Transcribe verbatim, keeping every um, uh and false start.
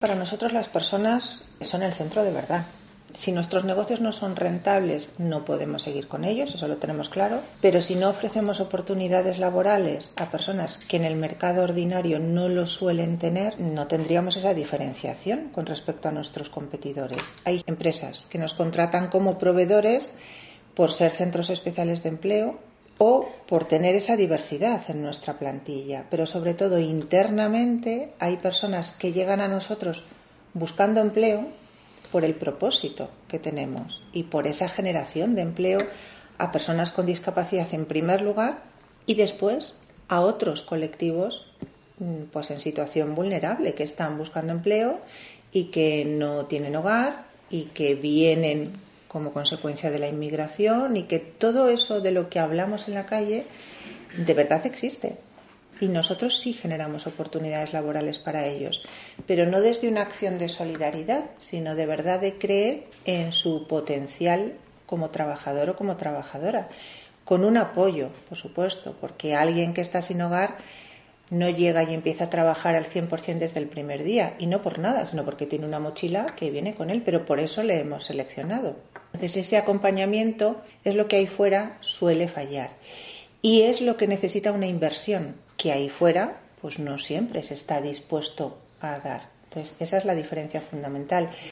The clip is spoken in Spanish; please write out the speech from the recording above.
Para nosotros las personas son el centro de verdad. Si nuestros negocios no son rentables, no podemos seguir con ellos, eso lo tenemos claro. Pero si no ofrecemos oportunidades laborales a personas que en el mercado ordinario no lo suelen tener, no tendríamos esa diferenciación con respecto a nuestros competidores. Hay empresas que nos contratan como proveedores por ser centros especiales de empleo o por tener esa diversidad en nuestra plantilla, pero sobre todo internamente hay personas que llegan a nosotros buscando empleo por el propósito que tenemos y por esa generación de empleo a personas con discapacidad en primer lugar y después a otros colectivos pues en situación vulnerable que están buscando empleo y que no tienen hogar y que vienen como consecuencia de la inmigración y que todo eso de lo que hablamos en la calle de verdad existe. Y nosotros sí generamos oportunidades laborales para ellos, pero no desde una acción de solidaridad, sino de verdad de creer en su potencial como trabajador o como trabajadora, con un apoyo, por supuesto, porque alguien que está sin hogar no llega y empieza a trabajar al cien por ciento desde el primer día, y no por nada, sino porque tiene una mochila que viene con él, pero por eso le hemos seleccionado. Entonces ese acompañamiento es lo que ahí fuera suele fallar y es lo que necesita una inversión que ahí fuera pues no siempre se está dispuesto a dar. Entonces esa es la diferencia fundamental.